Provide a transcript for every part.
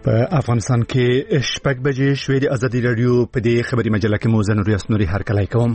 په افغانستان کې شپږ بجې شوې د ازادي رادیو په دې خبري مجله کې موزه نوري اسنوري هرکلی کوم.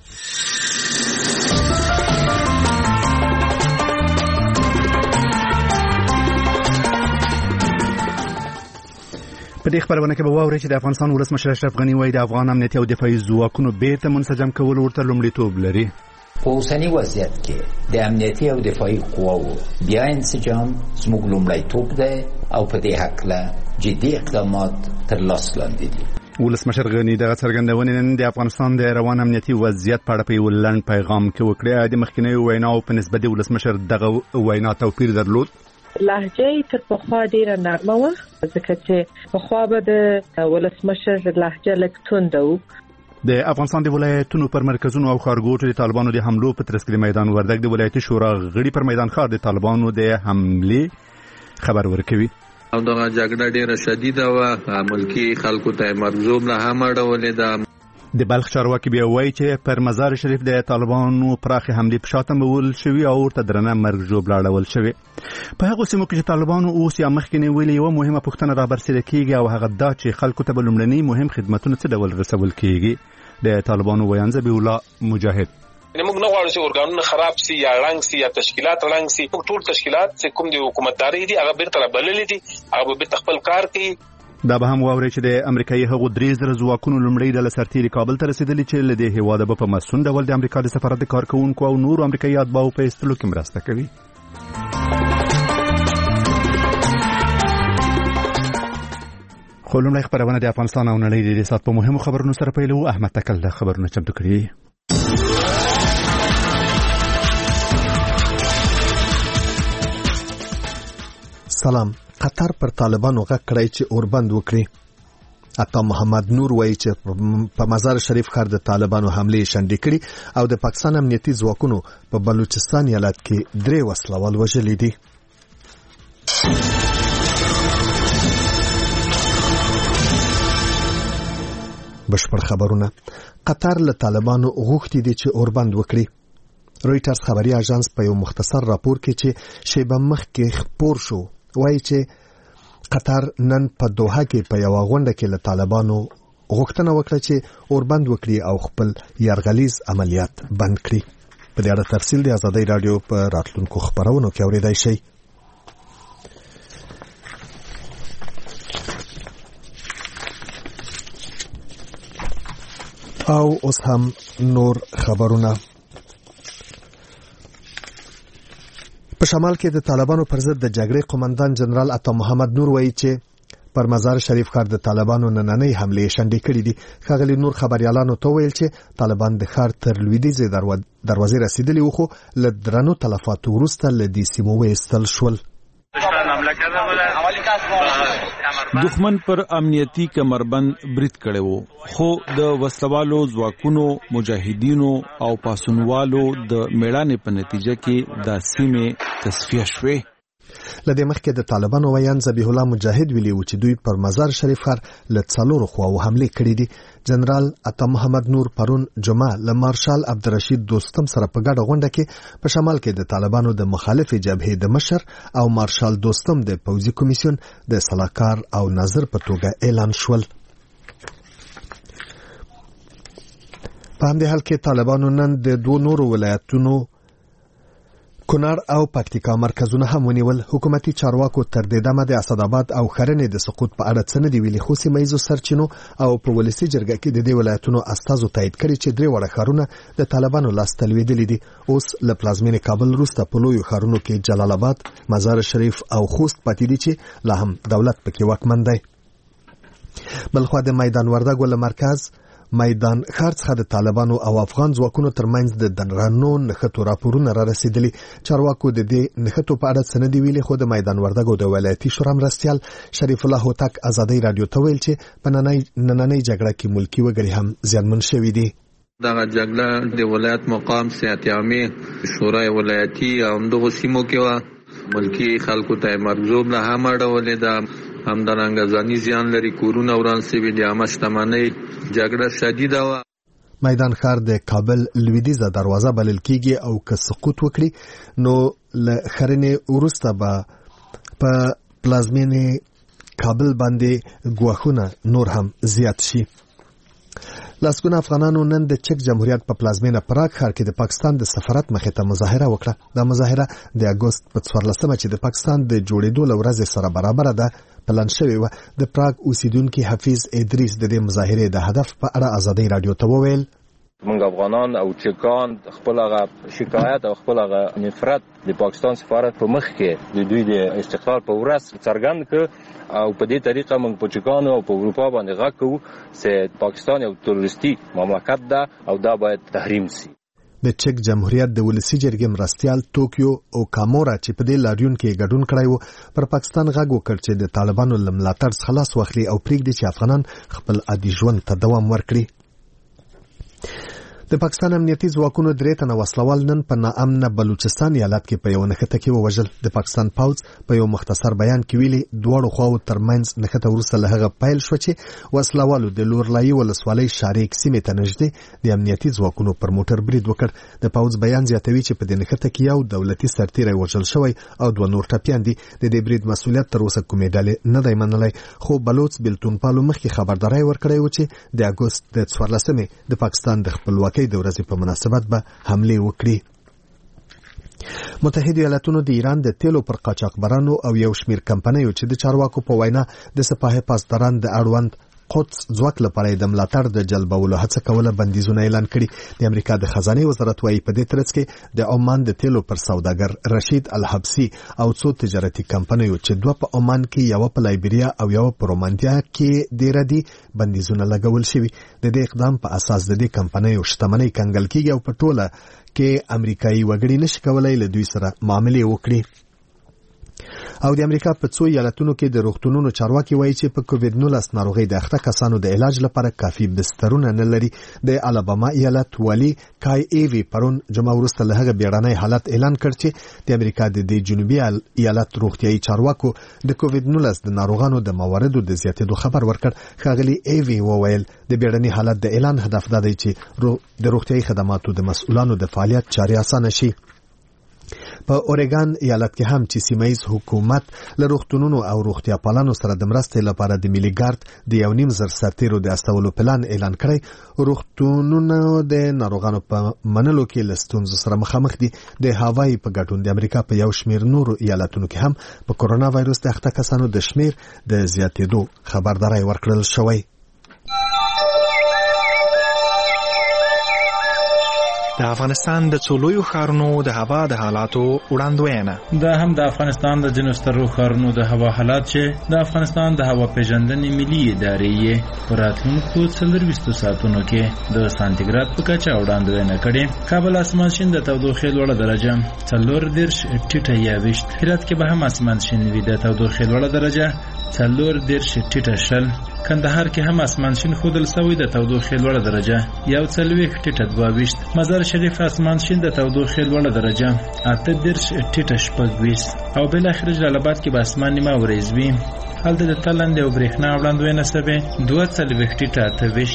په دې خبرونه کې به واورئ چې د افغانستان ولسمشر اشرف غني وايي د افغان امنیتي او دفاعي ځواکونو بیرته منسجم کول ورته لومړیتوب لري. په اوسني وضعیت کې د امنیتي او دفاعي قواو بیا انسجام زموږ لومړیتوب دی او په دې هکله جدي اقدامات تر لاس لاندې دي. ولسمشر غني د څرګندونې نن د افغانستان د روان امنیتي وضعیت په اړه په یو لنډ پیغام کې وکړه. د مخکینیو ویناو په نسبت د ولسمشر دغه وینا توپیر درلود. لهجه تر پخوا ډیره نرمه وه، ځکه چې پخوا به د ولسمشر لهجه لږ تونده و. د افغانستان د ولایتونو پر مرکزونو او ښارګوټو د طالبانو د حملو په ترڅ کې میدان وردګ د ولایتي شورا غړي پر میدان ښار د طالبانو د حملې خبر ورکوي. او دغه جګړه ډیره شدیده وه، ملکی خلکو ته مرزوم نه هم اړولې ده. د بلخ چارواکي بیا وایي چې پر مزار شریف د طالبانو پراخې حملې په شا تمبول شوي او ورته درنه مرګ ژوبله اړول شوې. په هغو سیمو کې چې طالبانو اوس یا مخکې نیولې یوه مهمه پوښتنه رابرسېره کېږي او هغه دا چې خلکو ته به لومړني مهم خدمتونه څه ډول رسول کېږي. د طالبانو ویان ذبیح الله مجاهد موږ نه غواړو چې اورګانونه خراب سي یا رنګ سي یا تشکیلات رنګ سي. ټول تشکیلات چې کوم د حکومتداري دي هغه بیرته بللې دي، هغه بیرته خپل کار کوي. دا به هم واورئ چې د امریکایي هغو 3,000 ځواکونو لومړی ډله سرتیري کابل ته رسېدلي چې له دې هېواده به په مسون ډول د امریکا د سفارت د کارکوونکو او نورو امریکایي اتباعو په ایستلو کې مرسته کوي. خو لومړی خبرونه د افغانستان او نړۍ د سات په مهمو خبرونو سره پیلوو. احمد تکل د خبرونه چمتو کړي. سلام. قطر پر طالبانو غږ کړی چې اوربند وکړي. عطا محمد نور وایي چې په مزار شریف ښار د طالبانو حملې شنډې کړي او د پاکستان امنیتي ځواکونو په بلوچستان ایالت کې 3 وسلوال وژلي دي. بشپړ خبرونه. قطر له طالبانو غوښتي دي چې اوربند وکړي. رویټرز خبري اژانس په یو مختصر راپور کې چې شیبه مخکې خپور شو وایي چې قطر نن په دوحه کې په یو غونډه کې له طالبانو غوښتنه وکړه چې اوربند وکړي او خپل یرغلیز عملیات بند کړي. په دې اړه تفصیل د ازادي رادیو په راتلونکو خبرونو کې اورېدای شئ. او اوس هم نور خبرونه. په شمال کې د طالبانو پر ضد د جګړې قومندان جنرال عطا محمد نور وایي چې پر مزار شریف ښار د طالبانو نننۍ حملې شنډې کړې دي. ښاغلي نور خبريالانو ته ویل چې طالبان د ښار تر لویدیځې دروازې رسیدلي وو، خو له درنو تلفاتو وروسته له دې سیمو وایستل شول. دښمن پر امنیتي کمربند برید کړي وو، خو د وسلوالو ځواکونو مجاهدینو او پاسونوالو د میړانې په نتیجه کې د سیمې تصفیه شوې. لدې مخکې د طالبانو ویان ذبیح الله مجاهد ویلي و چې دوی پر مزار شریف ښار له 4 خواو حملې کړې دي. جنرال عطا محمد نور پرون جمعه له مارشال عبدالرشید دوستم سره په ګډه غونډه کې په شمال کې د طالبانو د مخالفې جبهې د مشر او مارشال دوستم د پوځي کمیسیون د سلاکار او ناظر په توګه اعلان شول. په همدې حال کې طالبانو نن د 2 نورو ولایتونو کونړ او پکتیکا مرکزونه هم ونیول. حکومتي چارواکو تر دې دمه د اسداباد او خرنې د سقوط په اړه څه نه دی ویلي، خو سیمه‌ییزو سرچینو او په ولسي جرګه کې د دې ولایتونو استازو تایید کړي چې 3 وړه ښارونه د طالبانو لاسته لوېدلي دي. اوس له پلازمینې کابل وروسته په لویو ښارونو کې جلال آباد، مزار شریف او خوست پاتې دي چې لا هم دولت پکې واکمن دی. بلخوا د میدان وردګ له مرکز میدان ښار څخه د طالبانو او افغان ځواکونو ترمنځ د درنو نښتو راپورونه را رسیدلي. چارواکو د دې نښتو په اړه څه نه دی ویلي، خو د میدان وردګ د ولایتي شورا مرستیال شریف الله هوتک ازادي رادیو ته ویل چې په نننۍ جګړه کې ملکی وګړي هم زیانمن شوي دي. دغه جګړه د ولایت مقام سیاحت عامه شورای ولایتي او دغه سیمو کې و، ملکی خلکو ته مرزوب نه هم اړولې ده. همدارنګه ځاني زیان لري، کورونه وران شوي دي، عامه شتمنۍ. جګړه شدیده وه. میدان ښار د کابل لویدیځه دروازه بلل کېږي او که سقوط وکړي نو له خرنې وروسته به په پلازمینې کابل باندې ګواښونه نور هم زیات شي. لسګونه افغانانو نن د چک جمهوریت په پلازمینه پراګ ښار کې د پاکستان د سفارت مخې ته مظاهره وکړه. دا مظاهره د اګوست په 14مه چې د پاکستان د جوړېدو له ورځې سره برابر ده پلان شوې وه. د پراګ اوسیدونکي حفیظ ادریس د دې مظاهرې د هدف په اړه ازادۍ راډیو ته وویل: موږ افغانان او چکان خپل هغه شکایت او خپل هغه نفرت د پاکستان سفارت په مخ کې د دوی د استقلال په ورځ څرګند کړ او په دې طریقه موږ په چکانو او په اروپا باندې غږ کوو چې پاکستان یو تروریستي مملکت ده او دا باید تحریم شي. د چک جمهوریت د ولسی جرګې مرستیال ټوکیو او کامورا چې په دې لاریون کې ګډون کړی و پر پاکستان غږ وکړ چې د طالبانو له ملاتړ خلاص واخلي او پرېږدي چې افغانان خپل عادي ژوند ته دوام ورکړي. د پاکستان امنیتي ځواکونو 3 تنه وسلوال نن په ناامنه بلوچستان ایالت کې په یو نښته کې ووژل. د پاکستان پوځ په یو مختصر بیان کې ویلي دواړو خواو ترمنځ نښته وروسته له هغه پیل شو چې وسلوالو د لورلایي ولسوالۍ شاریک سیمې ته نږدې د امنیتي ځواکونو پر موټر برید وکړ. د پوځ بیان زیاتوي چې په دې نښته کې یو دولتي سرتیری وژل شوی او 2 نور ټپیان دي. د دې برید مسؤلیت تر اوسه کومې ډلې نه دی منلی، خو بلوچ بلتونپالو مخکې خبرداری ورکړی و چې د اګوست د 14مې د پاکستان د خپلواکۍ د ورځې په مناسبت به حمله وکړي. متحده ایالاتونو د ایران د تیلو پر قاچاقبرانو او یو شمیر کمپنیو چې د چارواکو په وینا د سپاه پاسداران د اړوند قدس ځواک لپاره د ملاتړ د جلبولو هڅه کوله بندیزونه اعلان کړي. د امریکا د خزانه وزارت وايي په دې ترڅ کې د عمان د تیلو پر سوداګر رشید الحبسی او څو تجارتي کمپنیو چې 2 په عمان کې، یو په لایبریا او یو په رومانتیا کې ډیر دي بندیزونه لګول شوي. د دې اقدام په اساس د دې کمپنیو شتمنۍ کنګل کیږي او په ټوله کې امریکایي وګړي نشي کولای له دوی سره معاملې وکړي. او د امریکا په څو ایالتونو کې د روغتونونو چارواکي وایي چې په کووډ-19 ناروغي د اخته کسانو د علاج لپاره کافي بسترونه نه لري. د الاباما ایالت والی کای ایوی پرون جمعه وروسته له هغه بیړنی حالت اعلان کړ چې د امریکا د جنوبي ایالت روغتيایي چارواکو د کووډ-19 د ناروغانو د مواردو د زیاتېدو خبر ورکړ. ښاغلي ایوی وویل د بیړنی حالت د اعلان هدف دا دی چې د روغتيایي خدماتو د مسؤلانو د فعالیت چارې اسانه شي. په اوريګان ایالت کې هم چې سیمایي حکومت له روغتونونو او روغتیا پالانو سره د مرستې لپاره د ملي ګارد د 1.5 سرتیرو د استولو پلان اعلان کړی. روغتونونو د ناروغانو په منلو کې له ستونزو سره مخامخ دي. د هاوای په ګډون د امریکا په یو شمیر نورو ایالتونو کې هم په کورونا وایروس د اخته کسانو د شمیر د زیاتېدو خبرداري ورکړل شوی. د افغانستان د څولویو ښارونو د هوا د حالاتو وړاندوینه. دا هم د افغانستان د ځینو سترو ښارونو د هوا حالات چې د افغانستان د هوا پیژندنې ملي ادارې په راتلونکو 24 ساعتونو کې د سانتیګراد په کچه وړاندوینه کړې. کابل اسمان شین د تودوخې لوړه درجه 40 ټیټه یا 20. هرات کې به هم اسمان شین وي د تودوخې لوړه درجه 40 ټیټه شل. کندهار کې هم اسمان شین خودل سوی د تودوخې لوړه درجه 41 ټیټه 22. مزار شریف اسمان شین د تودوخې لوړه درجه 38 ټیټه 26. او بل اخر جلال آباد کې به اسمان نیمه وریځ وي. هلته د تلند او برېښنا وړاندوینه سوي 42 ټیټه 28.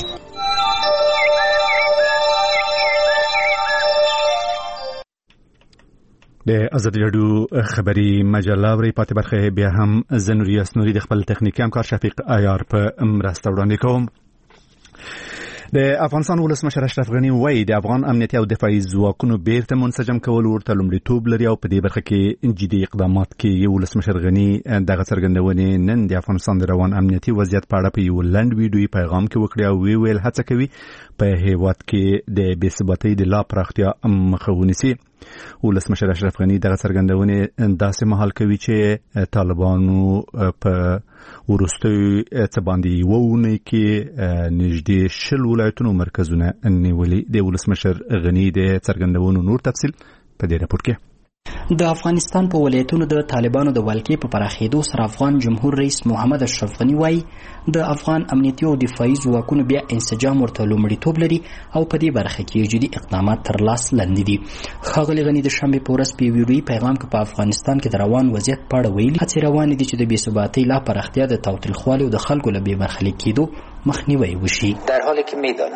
د ازادي راډیو خبري مجله ورې پاتې برخه بیا هم زنوري اسنوري د خپل تخنیکی همکار شفیق عیار په مرسته وړاندې کوم. د افغانستان ولسمشر اشرف غنی وایي د افغان امنیتي او دفاعي ځواکونو بیرته منسجم کول ورته لومړیتوب لري او په دې برخه کې جدي اقدامات کوي. ولسمشر غنی دغه څرګندونې نن د افغانستان د روان امنیتي وضعیت په اړه په یو لنډ ویډیوي پیغام کې وکړي او ویل هڅه کوي په هیواد کې د بې ثباتۍ د لا پراختیا مخه ونیسي. ولسمشر اشرف غنی دغه څرګندونې داسې مهال کوي چې طالبانو په ورستوي څه باندې وونه کې نږدې 10 ولایتونو مرکزونه نیولي. د ولسمشر غنی د څرګندونو نور تفصیل په دې راپور کې. د افغانستان په ولایتونو د طالبانو د ولکې په پراخېدو سره افغان جمهور رئیس محمد اشرف غنی وایي د افغان امنیتي او دفاعي ځواکونو بیا انسجام ورته لومړیتوب لري او په دې برخه کې جدي اقدامات تر لاس لاندې دي. ښاغلي غني د شنبې په ورځ په ویډیويي پیغام کې په افغانستان کې د روان وضعیت په اړه ویلي هڅې روانې دي چې د بې ثباتۍ لا پراختیا د تاوتریخوالي او د خلکو له بې برخلیک کېدو مخنیوی وشي. در حالی که میدانم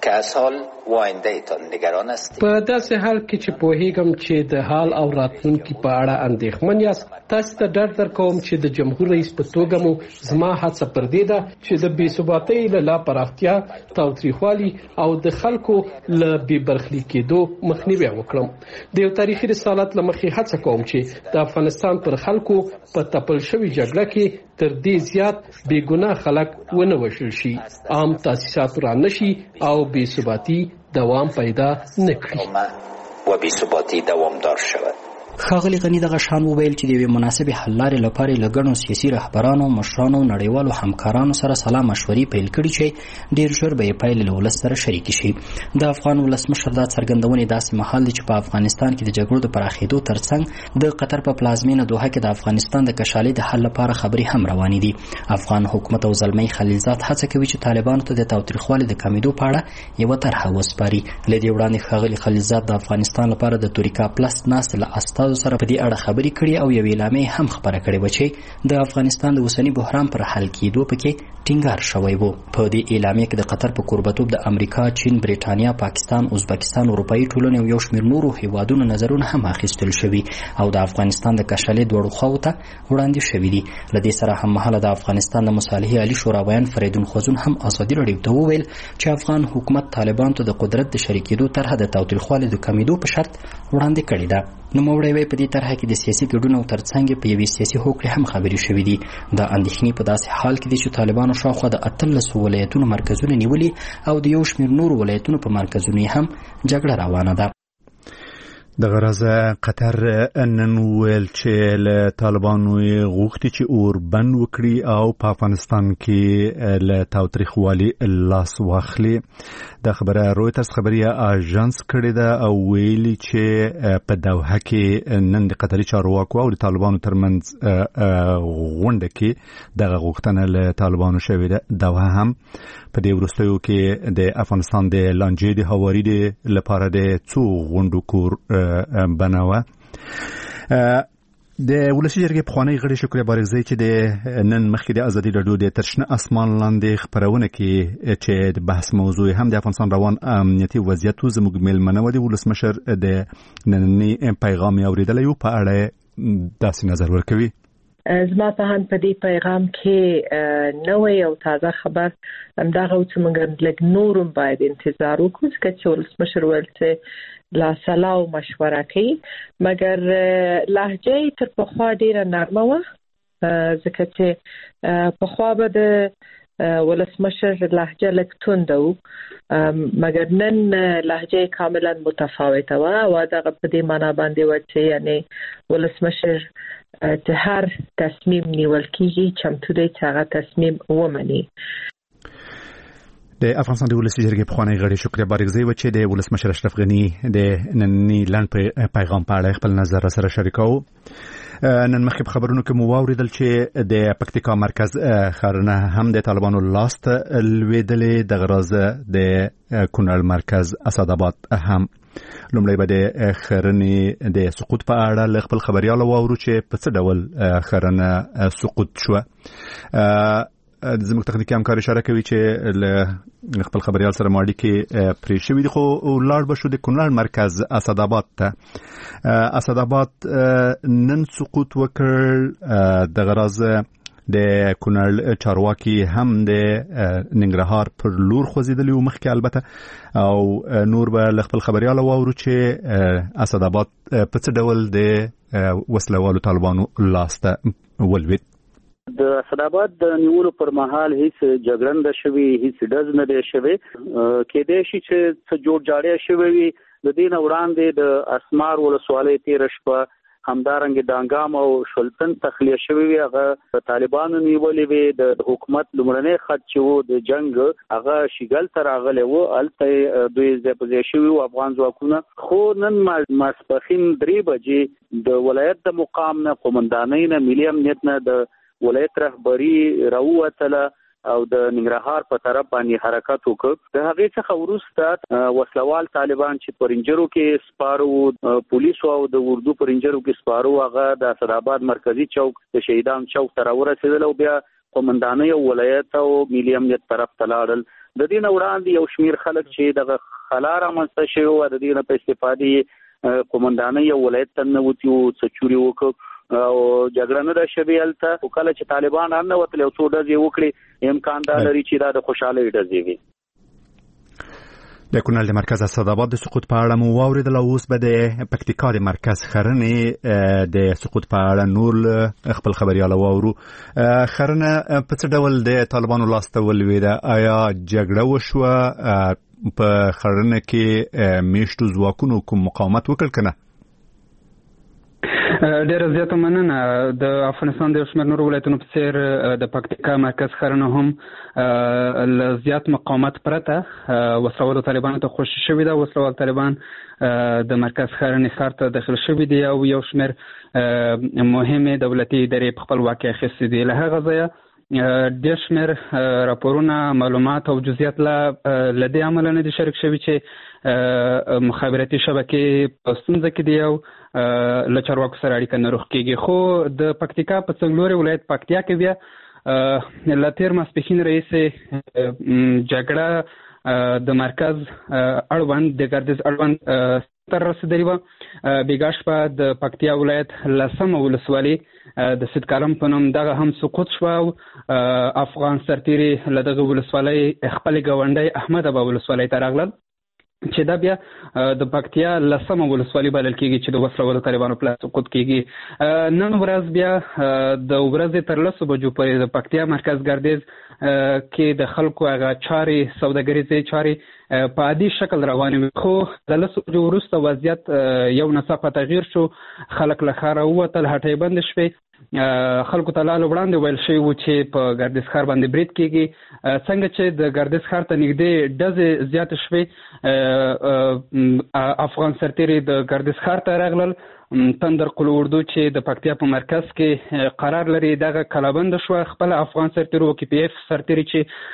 که از حال و آینده تان نگران است. په داسې حال کې چې پوهیږم چې د حال او راتلونکي په اړه اندېښمن یاست، تاسو ته ډاډ درکوم چې د جمهور رئیس په توګه مو زما هڅه پر دې ده چې د بې ثباتۍ له لا پراختیا، تاوتریخوالي او د خلکو له بې برخلیک کېدو مخنیوی وکړم. د یو تاریخي رسالت له مخې هڅه کوم چې د افغانستان پر خلکو په تپل شوې جګړه کې تر دې زیات بې ګناه خلک ونه وژل شي، عام تاسیسات را نشي او بې ثباتي دوام پیدا نکړي و بې ثباتي دوامدار شود. ښاغلي غني دغه شان وویل چې د یوې مناسبې حل لارې لپاره له ګڼو سیاسي رهبرانو، مشرانو، نړیوالو همکارانو سره سلا مشورې پیل کړي چې ډېر ژر به یې پایلې له ولس سره شریکې شي. د افغان ولسمشر دا څرګندونې داسې مهال دي چې په افغانستان کې د جګړو د پراخېدو ترڅنګ د قطر په پلازمینه دوحه کې د افغانستان د کشالۍ د حل لپاره خبرې هم روانې دي. افغان حکومت او زلمی خلیلزاد هڅه کوي چې طالبانو ته د تاوتریخوالي د کمیدو په اړه یوه طرحه وسپاري. له دې وړاندې ښاغلي خلیلزاد د افغانستان لپاره د توریکا پلس ناستې له استازو سره په دې اړه خبرې کړې او یو اعلامیه هم خبره کړې و چې د افغانستان د اوسني بحران پر حل کېدو پکې ټینګار شوی و. په دې اعلامیه کې د قطر په کوربتوب د امریکا، چین، بریټانیا، پاکستان، ازبکستان، اروپایي ټولنې او یو شمېر نورو هیوادونو نظرونه هم اخیستل شوي او د افغانستان د کشالۍ دواړو خواو ته وړاندې شوي دي. له دې سره هممهاله د افغانستان د مصالحې عالي شوراویان فریدون خوزون هم ازادي راډیو ته وویل چې افغان حکومت طالبانو ته د قدرت د شریکېدو طرحه د تاوتریخوالي د کمیدو په شرط وړاندې کړې ده. نوموړی وایي په دې طرحه کې د سیاسي ګډون او ترڅنګ په یوې سیاسي هوکړې هم خبرې شوې دي. دا اندېښنې په داسې حال کې دي چې طالبانو شاوخوا د 18 ولایتونو مرکزونه نیولي او د یو شمېر نورو ولایتونو په مرکزونو هم جګړه روانه ده. د غرضه قطر نن ویل چې له طالبانو غوښتي چې اور بند وکړي او په افغانستان کې له تاوتریخوالي لاس واخلي. دا خبره رویترز خبريه اژانس کړې ده او ویلي چې په دوحه کې نن د قطري چارواکو او د طالبانو ترمنځ غونډه کې دغه غوښتنه له طالبانو شوې ده. دوحه هم په دې وروستیو کې د افغانستان د لانجې د هواري لپاره د څو غونډو کور بناوه. د ولسی جرګې پخوانی غړي شکریا بارګزی چې د نن مخکې د ازادي راډیو د ترشنه اسمان لاندې خبرونه کې چې د بحث موضوع هم د افغانستان روان امنیتي وضعیت زموږ ملمنه و د ولسمشر د نننی پیغام اوریدلی په اړه داسې نظر ورکوي. زما په هان په دې پیغام کې نوې او تازه خبر همدغه چې موږ لږ نورم باید انتظار وکړو چې ولسمشر ویل چې لا سلا او مشوره کوي، مګر لهجه تر پخوا ډیره نرمه وه، ځکه چې پخوا به د ولسمشر لهجه لږ تونده و، مګر نن لهجه کاملا متفاوته وه او دغه په دې معنا باندې و چې یعنی ولسمشر چې هر تصمیم نیول کیږي چمتو دی چې هغه تصمیم ومني. د افغانستان د ولسی جرګې پخوانی غړي شکریا بارګزی و چې د ولسمشر اشرف غنی د نننی لاند پیغام په اړه خپل نظر سره شریکاو. نن مخکې خبرونو کې مو واوریدل چې د پکتیکا مرکز خرنه هم د طالبانو لاست لویدلې د غرازه د کونړ مرکز اسداباد هم. لومړی به د خرنې د سقوط په اړه ل خپل خبريالو واورو چې په څه ډول خرنه سقوط شو. زموږ تخنیکی همکار اشاره کوي چې ل خپل خبريال سره ماړي کې پرې شوې دي، خو لاړ به شو د کونړ مرکز اسداباد ته. اسداباد نن سقوط وکړ. د غرازه د کونړ چارواکي هم د ننګرهار پر لور خوځیدلی و مخکې البته، او نور به ل خپل خبريال واورو چې اسداباد په څه ډول د وسلوالو طالبانو لاسته ولوید. د اسداباد د نیولو پر مهال هیڅ جګړه نه شوي، هیڅ ډز نه دی شوی. کېدای شي چې څه جوړ جاړی شوی وي. د دې نه وړاندې د اسمار ولسوالۍ تېره شپه همدارنګه دانګام او شلتن تخلیه شوی وي، هغه طالبانو نیولې وي. د حکومت لومړنی خط چې وو د جنگ هغه شیګل تر راغلی وو، الته دوی ځپځې شوی او افغان ځواکونه. خو نن ماسپخین 3 بجې د ولایت د مقام نه، قومندانۍ نه، ملي امنیت نه د ولایت رهبری راووتله او د ننګرهار په طرف باندې حرکت وکړ. د هغې څخه وروسته وسلوال طالبان چې پرنجرو کې سپارو، پولیسو او د اردو پرنجرو کې سپارو، هغه د اسداباد مرکزی چوک د شهیدان چوک ته راورسېدل او بیا قومندانۍ او ولایت او ملي امنیت طرف ته لاړل. د دې نه وړاندې یو شمیر خلک چې د خلاره منځ شوی و د دې نه په استفادې قومندانۍ یو ولایت ته نوتی او څچوري وکړ او جګړه نه د شبیلته او کله چې طالبان ان وتل او څو ډزې وکړي امکان دا لري چې دا د خوشاله ډزې وي. د کونړ د مرکز اسداباد د سقوط په اړه مو واوریدل، اوس به د پکتیکا د مرکز خرنې د سقوط په اړه نور خپل خبرياله واورو. خرنه په څه ډول د طالبانو لاسته ولوېده؟ آیا جګړه وشوه؟ په خرنه کې میشتو ځواکونو کوم مقاومت وکړ کنه؟ ډېر زیاته مننه. د افغانستان د شمېر نورو ولایتونو په څېر د پکتیکا مرکز خرنه هم له زیات مقاومت پرته وسلوالو طالبانو ته خوشي شوي ده. وسلوال طالبان د مرکز خرنې ښار ته داخل شوي دي او یو شمېر مهمې دولتي ادارې په خپل واک اخیستې دي. له هغه ځایه ډېر شمېر راپورونه، معلومات او جزئیات له دې امله نه دي شریک شوي چې مخابراتي شبکې په ستونزه کې دي او له چارواکو سره اړیکه نه روغ کېږي. خو د پکتیکا په څنګلوري ولایت پکتیا کې بیا له تېر ماسپښین راهیسې جګړه د مرکز اړوند د ګردیز اړوند تر رسېدلې وه. بېګا شپه د پکتیا ولایت 10مه ولسوالي د سید کالم په نوم دغه هم سقوط شوه او افغان سرتیري له دغه ولسوالۍ خپلې ګاونډۍ احمد ابا ولسوالۍ ته راغلل چې دا بیا د پکتیا 10مه ولسوالي بلل کېږي چې د وسلوالو طالبانو په لاس سقوط کېږي. نن ورځ بیا د ورځې تر 10 بجو پورې د پکتیا مرکز ګردیز کې د خلکو هغه چارې، سوداګریزې چارې په عادي شکل روانې وي. خو د 10 بجو وروسته وضعیت یو ناڅاپه تغییر شو. خلک له ښاره ووتل، هټۍ بندې شوې. خلکو ته لاله وړاندې ویل شوي و چې په ګردیز ښار باندې برید کېږي. څنګه چې د ګردیز ښار ته نږدې ډزې زیاتې شوې، افغان سرتیري د ګردیز ښار ته راغلل. تندر قلو اردو چې د پکتیا په مرکز کې قرار لري دغه کلابند شو. خپل افغان سرتیرو KPF سرتیري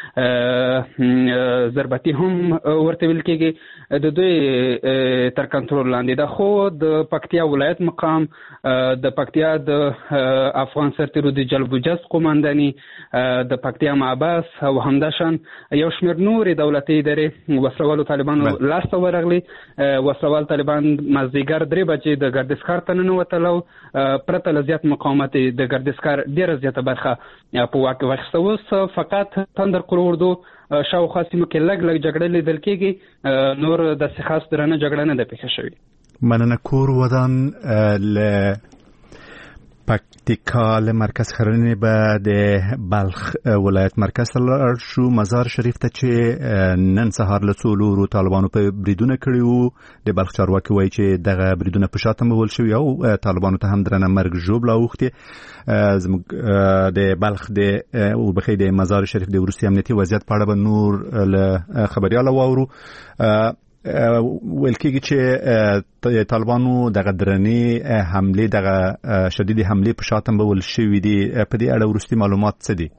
چې ضربتي هم ورته ویل کېږي د دوی تر کنټرول لاندې ده. خو د پکتیا ولایت مقام، د پکتیا د افغان سرتیرو د جلب و جذب قومنداني، د پکتیا معباس او همداشان یو شمېر نورې دولتي ادارې وسلوالو طالبانو لاسته ورغلي. وسلوال طالبان مازدیګر 3 بجې د ګردیز ښار ته ننوتل او پرته له زیات مقاومت د ګردیز ښار ډېره زیاته برخه په واک کې واخیسته. اوس فقط تندر قلو اردو شاوخوا سیمو کې لږ جګړه لیدل کېږي، نور داسې خاص درنه جګړه نه ده پېښه شوې. مننه. کور ودان له پکتیکا له مرکز خرنې به د بلخ ولایت مرکز ته لاړ شو، مزار شریف ته چې نن سهار له څو لورو طالبانو په بریدونه کړي وو. د بلخ چارواکي وایي چې دغه بریدونه په شا تمبول شوي او طالبانو ته هم درنه مرګ ژوبله اوښتې. زموږ د بلخ د مزار شریف د وروستي امنیتي وضعیت په اړه به نور له خبریاله واورو. ویل کېږي چې طالبانو دغه درنې حملې، دغه شدید حملې په شا تمبول شوي دي. په دې اړه وروستي معلومات څه دي؟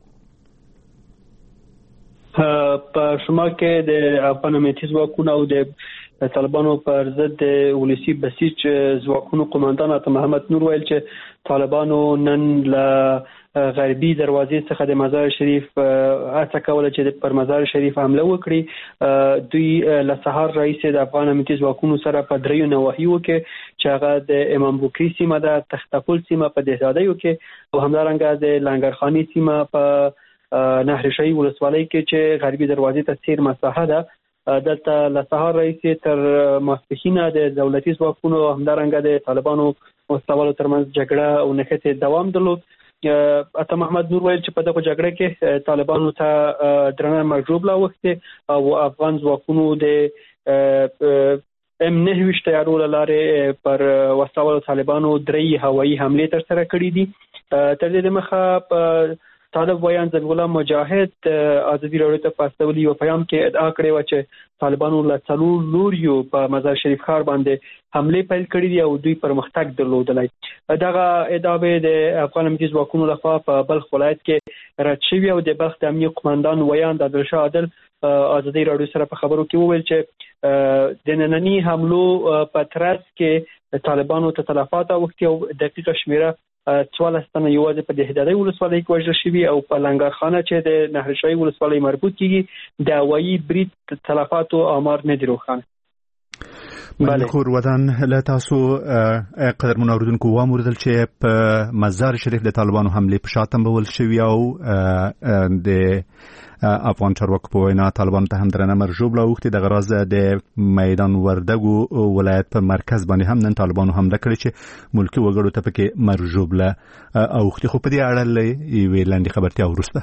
په شمال کې د افغان امنیتي ځواکونو او د طالبانو پر ضد د ولسی بسیج ځواکونو قومندان عطا محمد نور ویل چې طالبانو نن له غربي دروازې څخه د مزار شریف هڅه کوله چې پر مزار شریف حمله وکړي. دوی له سهار راهیسې د افغان امنیتي ځواکونو سره په 3 نواحیو کې چې هغه د امام بکري سیمه ده، تختپل سیمه په دهدادیو کې او همدارنګه د لنګرخاني سیمه په نهر شاهي ولسوالۍ کې چې غربي دروازې ته سیر مساحه ده. دلته له سهار راهیسې تر ماسپښینه د دولتي ځواکونو همدارنګه د طالبانو وسلوالو ترمنځ جګړه او نښتې دوام درلود. عطا محمد نور ویل چې په دغه جګړه کې طالبانو ته درنه مرګ ژوبله اوښتې او افغان ځواکونو د M9 تیارو له لارې پر وسلوالو طالبانو 3 هوایي حملې ترسره کړې دي. تر دې دمخه طالب ویان ذبیح الله مجاهد ازادي راډیو ته په استولي او پیغام کې ادعا کړې و چې طالبانو له څلور لوریو په مزار شریف ښار باندې حمله پیل کړې دي او دوی پرمختګ درلودلی. دغه ادعا د افغان امنیتي ځواکونو لخوا په بلخ ولایت کې رد شوې او د بلخ د امنیت قومندان ویان د عادلشاه عادل ازادي راډیو سره په خبرو کې وویل چې د نننی حملو په ترڅ کې طالبانو ته تلفات اوښتي او دقیقه شمیره 14 تنه یوازې په دهدادي ولسوالۍ کې وژل شوي او په لنګرخانه چې د نهرشاهي ولسوالۍ مربوط کیږي د هوایي برید تلفاتو آمار نه دي روښانه. خور ودان له تاسو قدر منوردونکو واموردل چې په مزار شریف د طالبانو حمله په شاتم بول شوی او د افغان چارواکو په وینا طالبان ته هم درنه مرجوب لاوخته د غراز د میدان وردګو ولایت په مرکز باندې هم نن طالبانو حمله کړې چې ملکی وګړو ته پکې مرجوب له اوخته خو په دې اړه لې ویلاندې خبرتیا ورسته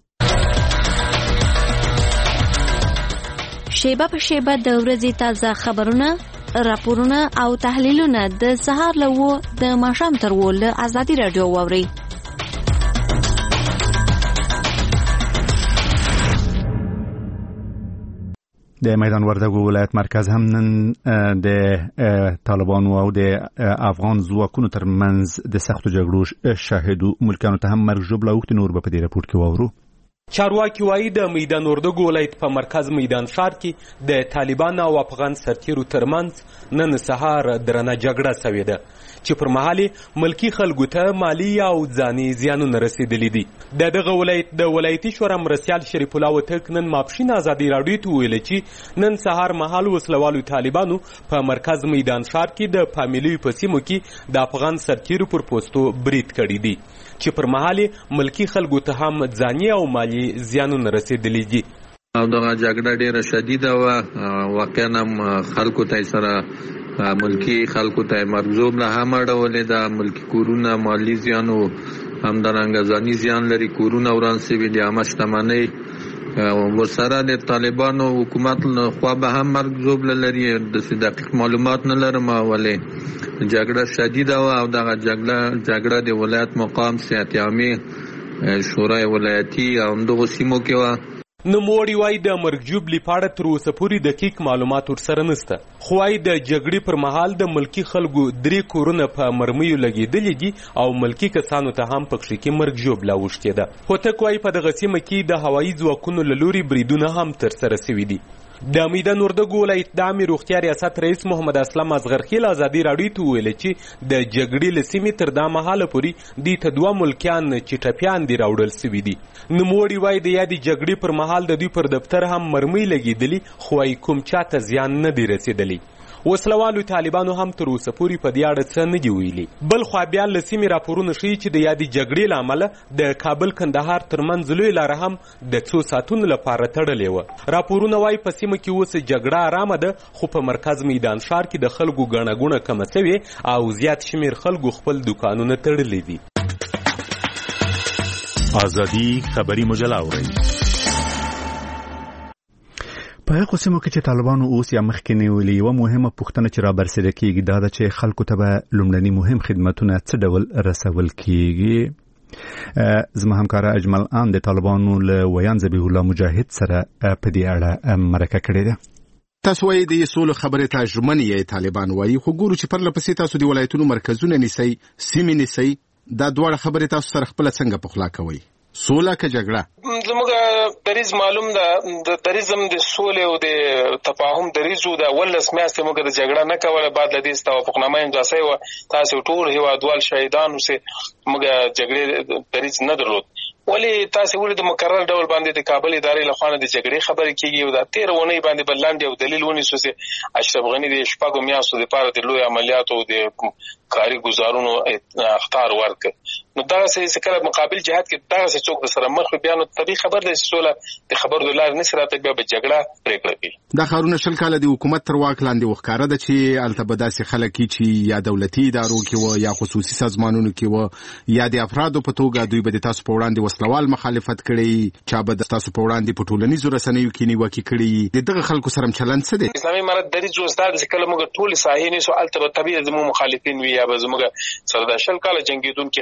شیبه په شیبه د ورځې تازه خبرونه راپورونه او تحلیلونه د سهار له د ماښام تر ول ازادي رادیو واوري. د میدان وردګو ولایت مرکز هم نن د طالبانو او د افغان ځواکونو ترمنځ د سختو جګړو شاهدو ملکانو ته هم مرجوب لاوخت نور په دې راپور کې واورو. چارواکي وایي د میدان وردګو ولایت په مرکز میدان ښار کې د طالبان او افغان سرتیرو ترمنځ نن سهار درنه جګړه شوې ده چې پر مهال ملکی خلکو ته مالی او ځاني زیانونه رسیدلي دي. دغه ولایت د ولایتي شورا مرستیال شریف الله وتک نن ماپښین ازادي راډیو ته ویل چې نن سهار مهال وسلوالو طالبانو په مرکز میدان ښار کې د فامیلی په سیمو کې د افغان سرتیرو پر پوسټو برید کړی دي چې پر مهال ملکی خلکو ته هم ځاني او مالی زیانونه رسیدلي دي. او دغه جګړه ډیره شدیده و واقعا خلکو ته سره ملکی خلکو ته مرزوب له هم اړولې ده ملکی کورونه مالی زیان او همدارنګه ځاني زیان لري کورونه وران شوي دي عامه شتمنۍ ورسره د طالبانو حکومت خوا به هم مرزوب لري د دقیق معلومات نه لرم ولې جګړه شدیده و او دغه جګړه د ولایت مقام صحت عامه شورای ولایتي او دغه سیمو کې و. نوموړي وایي د مرګ جوړ لپاره تر اوسه پورې دقیق معلومات ورسره نشته خو وايي د جګړې پر مهال د ملکی خلکو 3 کورونه په مرمیو لګېدلي دي او ملکی کسانو ته هم پکښې کې مرګ جوړ لاوښتې ده. هوتک وایي په دغه سیمه کې د هوایي ځواکونو له لوري بریدونه هم ترسره شوي دي. د میدان وردګو ولایت د عامې روغتیا ریاست رئیس محمد اسلم اصغرخیل ازادي راډیو ته ویل چې د جګړې له سیمې تر دا مهاله پورې دې ته 2 ملکیان چې ټپیان دي راوړل شوي دي. نوموړي وایي د یادې جګړې پر مهال د دوی پر دفتر هم مرمۍ لګېدلي خو وايي کوم چاته زیان نه دی رسېدلی. وسلوالو طالبانو هم تر اوسه پورې په دې اړه څه نه دي ویلي. بل خوا بیا له سیمې راپورونه ښیي چې د یادې جګړې له امله د کابل کندهار ترمنځ لویه لاره هم د څو ساعتونو لپاره تړلې وه. راپورونه وایي په سیمه کې اوس جګړه ارامه ده خو په مرکز میدان ښار کې د خلکو ګڼه ګوڼه کمه شوې او زیات شمېر خلکو خپل دوکانونه تړلي دي. ازادي خبري مجله اورئ. په هغه سیمو کې چې طالبانو اوس یا مخکې نیولې یوه مهمه پوښتنه چې را برسېره کېږي دا ده چې خلکو ته به لومړني مهم خدمتونه څه ډول رسول کېږي. زما همکاره اجمل آن د طالبانو له ویان ذبیح الله مجاهد سره په دې اړه مرکه کړې ده. تاسو وایي د سولو خبرې ته ژمن یې طالبان وایي خو ګورو چې پرله پسې تاسو د ولایتونو مرکزونه نیسئ سیمې نیسئ دا دواړه خبرې تاسو سره خپله څنګه پخلا کوئ سوله که جګړه؟ زموږ دریځ معلوم ده د دریځم د سولې او د تفاهم دریځ د 18 میاشتې موږ د جګړه نه کوله بعد له دې توافقنامه امضا شوې وه تاسو ټول هیوادوال شهیدانو سه موږ جګړې دریځ نه درلود ولې تاسو ولې د مکرر ډول باندې د کابل ادارې له خوا د جګړې خبرې کیږي او د 13 ونې باندې بلند یو دلیل ونیسو چې اشرف غنی د شپږو میاشتو لپاره د لوی عملیاتو د کاری گزارونو اختار ورکړ نو دا څه کله مقابل جهاد کې دا څه څوک سره مخ بیا نو طبي خبر د سوله د خبر د لار نشراته بیا به جګړه پریکړه کوي دا خارونه شل کاله د حکومت تر واک لاندې وښکاره ده چې التبداسي خلک چې یا دولتي ادارو کې و یا خصوصي سازمانونو کې و یا د افرادو په توګه دوی به تاسو په وړاندې وسلوال مخالفت کړي چا به تاسو په وړاندې په ټولنیزو رسنیو کې نیوکې کړي دغه خلکو سره چلند څه دی اسلامي امارت د دې استاد چې کله موږ ټول ساحې نه سو التبه طبيعي زمو مخالفین وي یا به زموږ سره د شل کاله جنگیدون کې خلک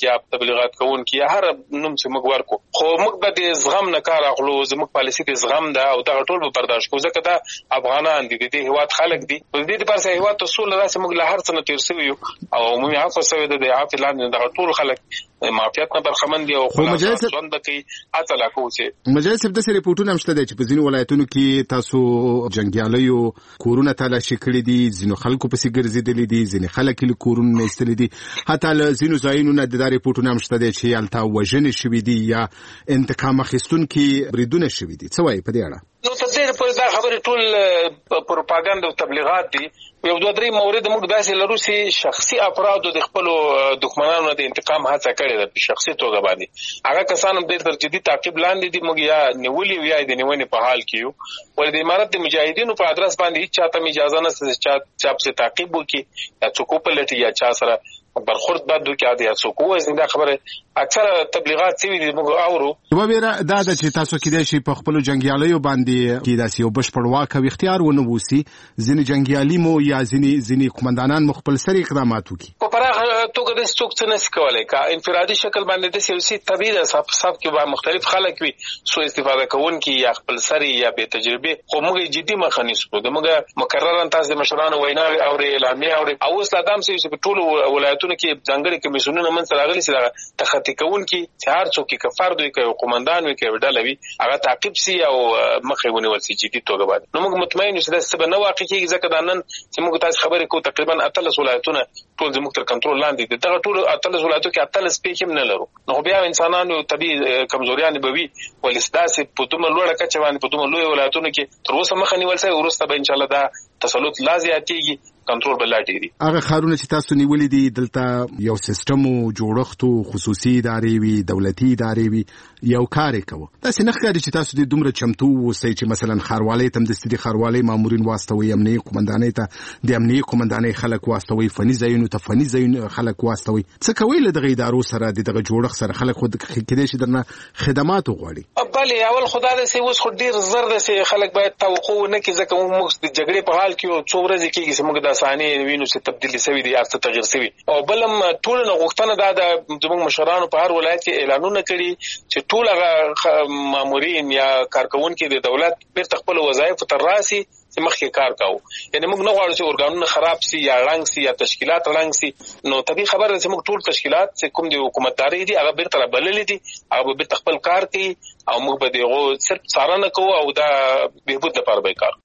یا تبلیغات کوونکي یا هر نوم چې موږ ورکو خو موږ به د زغم نه کار اخلو زموږ پالیسي د زغم ده او دا ټول به برداشت کوو ځکه دا افغانان دي د دې هیواد خلک دي په دې لپاره چې هیواد ته سول راځي موږ له هر څه نه تیر شوی او موږ عفو شوی د عفو لاندې د ټول خلک معافیت نه برخمن دي او خلاص ژوند کوي اته لا کوڅه مجلس د سری ریپورتونه مشته دي چې په ځینو ولایتونو کې تاسو جنگیالیو کورونه تلاشي کړی دي ځینو خلکو په سیګرزیدلې دي ځینې خلک له کورونه ایستلې دي حتی له ځینو ځایونو نه د ریپورتونه مشته دي چې التا وژنې شوې دي یا انتقام اخیستونکي بریدونه شوې دي څه وایي په دې اړه نو ته دې په دا خبره ټول پروپاګاندا او تبلیغات دي یو دوه درې مورد موږ داسې لرو چې شخصي افراد د خپل دښمنانو د انتقام هڅه کړې ده په شخصي توګه باندې هغه کسان هم د جدي تعقیب لاندې دي موږ یا نیولې یا د نیونې په حال کې یو ولې د امارت د مجاهدینو په ادرس باندې هیڅ چاته اجازه نشته چې چا په تعقیب وکړي یا څوک په لټي یا چا سره برخورد بد وکړي یا څوک وایي دا خبره اکثر تبلیغات سوي دي موږ اورو نو بیره دا د چې تاسو کې د شي په خپل جنگیالیو باندې کې داسې یو بشپړ واک او اختیار ونه ووسی ځینې جنگیالي مو یا ځینې قومندانان مو خپل سری اقدامات وکړي په پراخه توګه د څوک څه نس کولای کا انفرادي شکل باندې د سیاسي طبيعي صف کې به مختلف خلک وي سو استفاده کوونکي یا خپل سری یا به تجربه خو موږ جدي مخنیسو د موږ مکررا تاسو د مشرانو ویناوي او اعلامیه او اوس لا دام چې په ټولو ولایتونو کې ځانګړي کمیسیونونه منځ راغلي چې تخطي کوونکی چې هر څوک کې فرد وي کوي قومندان وي کوي ډله وي هغه تعقیب سي او مخې ونیول سي جدي توګه باندې نو موږ مطمئن یو چې دا څه نه واقع کیږي ځکه دا نن چې موږ تاسو خبرې کوو تقریبا 13 ولایتونه ټول زموږ تر کنټرول لاندې دي دا ټول 13 ولایتونو کې 13 سپیکم نه لرو نو بیا انسانانو طبيعي کمزوریان به وي ولستاسې په دومره لوړه کچه باندې په دومره لوی ولایتونو کې تر اوسه مخ نیول سي ورسته به ان شاء الله دا تسلط لازميږي کنټرول بلاتي دي هغه خارونه چې تاسو نیولې دي دلته یو سیستم او جوړښت خصوصي ادارې وي دولتي ادارې وي یو کار کوي دا څنګه ښکاري چې تاسو د دومره چمتو اوسئ چې مثلا خاروالۍ تم د ستدي خاروالۍ مامورین واسطوي امنیي قومندانۍ ته د امنیي قومندانۍ خلک واسطوي فني ځایونو ته فني ځایونو خلک واسطوي څه کوي له دغه ادارو سره دغه جوړښت سره خلک خود کېدای شي درنه خدمات وغواړي بله اول خدای دې سي اوس خو ډیر زر دې سي خلک باید توقع نه کوي ځکه موږ د جګړې په حال کې څو ورځې کېږي چې موږ د ثانیې وینو چې تبدیلی شوی دی یا څه تغیر شوی او بلم ټول نه غوښتنه دا د زموږ مشرانو په هر ولایت کې اعلانونه کړي چې ټول هغه مامورین یا کارکونکو د دولت بیرته خپل وظایف تر راسي چې مخکې کار کاوه یعنی موږ نه غواړو چې اورګانونه خراب سي یا رنګ سي یا تشکیلات رنګ سي نو طبيعي خبره ده چې موږ ټول تشکیلات چې کوم د حکومتداري دي هغه بیرته بللې دي هغه بیرته خپل کار کوي او موږ به دغه صرف څارنه کوو او دا بهبود لپاره به کار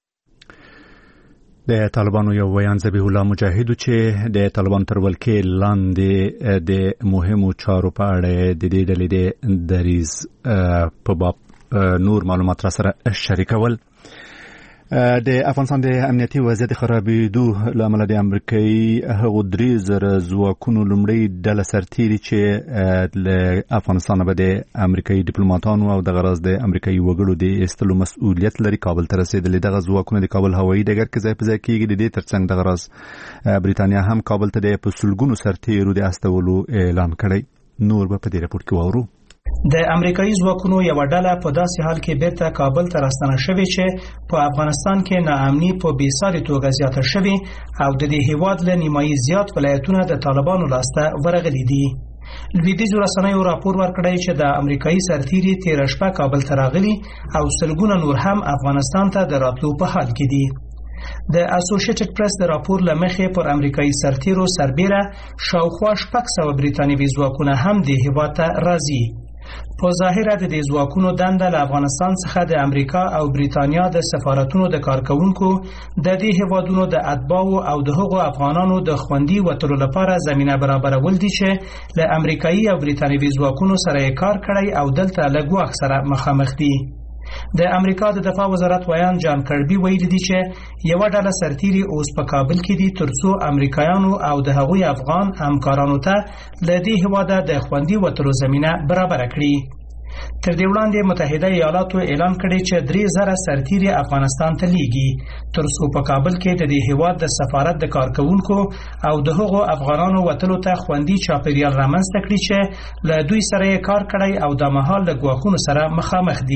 د طالبانو یو ویان ذبیح الله مجاهد چې د طالبان تر ولکې لاندې د مهمو چارو په اړه د دې ډلې د دریز په باب نور معلومات را سره شریکول د افغانستان د امنیتي وضعیت خرابېدو له امله د امریکایي هغو 3,000 ځواکونو لومړۍ ډله سرتیري چې له افغانستان به د امریکایي ډیپلوماټانو او د غرض د امریکایي وګړو د ایستلو مسؤلیت لري کابل ته رسېدلي دغه ځواکونه د کابل هوایي ډګر کې ځای په ځای کېږي د دې ترڅنګ د غرض برېټانیا هم کابل ته د په سلګونو سرتیرو د استولو اعلان کړی نور به په دې راپور کې واورو د امریکایي ځواکونو یو ډله په داسې حال کې بیرته کابل ته راستنه شوې چې په افغانستان کې ناامني په بېساري توګه زیاته شوې او د دې هیواد له نیمایي زیات ولایتونه د طالبانو لاسته ورغلي دي لویدیځو رسنیو راپور ورکړی چې د امریکایي سرتیري تېره شپه کابل ته راغلي او سلګونه نور هم افغانستان ته د راتلو په حال کې دي د اسوسییټډ پریس د راپور لمخې پر امریکایي سرتیرو سربیره شاوخوا 600 بریټانوي ځواکونه هم د هیواد ته راځي په ظاهر د دې ځواکونو دنده له افغانستان څخه د امریکا او بریټانیا د سفارتونو د کارکونکو د دې هیوادونو د اتباعو او د هغو افغانانو د خوندي وتلو لپاره زمينه برابرول دي چې له امریکایي او بریټانوي ځواکونو سره کار کړی او دلته له ګواښ سره مخامخ دي د امریکا د دفاع وزارت ویان جان کربي ویلي دي چې یو ډله سرتیري اوس په کابل کې دي ترڅو امریکایانو او د هغوی افغان همکارانو ته له دې هیواده د خوندي وتلو زمينه برابر کړي تر دې وړاندې متحده ایالاتو اعلان کړی چې 3,000 سرتیري افغانستان ته لیږي ترڅو په کابل کې د دې هیواد د سفارت د کارکونکو او د هغو افغانانو وتلو ته خوندي چاپیریال رامنځته کړي چې له دوی سره کار کړی او د مهال له ګواښونو سره مخامخ دي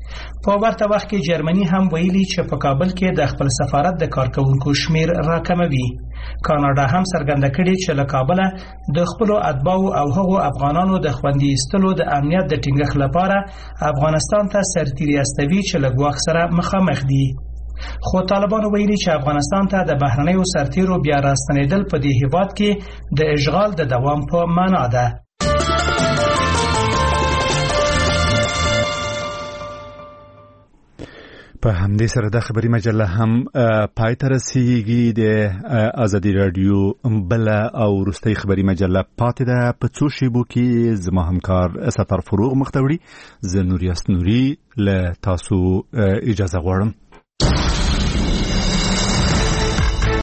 په ورته وخت کې جرمني هم ویلي چې په کابل کې د خپل سفارت د کارکونکو شمیر راکموي. کاناډا هم څرګنده کړې چې له کابل د خپل اتباعو او هغو افغانانو د خوندي ایستلو د امنیت د ټینګښت لپاره افغانستان ته سرتیري استوي چې له ګواښ سره مخامخ دي. خو طالبانو ویلي چې افغانستان ته د بهرنیو سرتیرو بیا راستنېدل په دې هیواد کې د اشغال د دوام په معنا ده. په همدې سره د خبري مجله هم پای ته رسیږي. د ازادي رادیو بل او وروستۍ خبري مجله پاتې ده په څو شیبو کې. زما همکار ستر فروغ مختوړي، زه نوریاست نوري له تاسو اجازه غواړم.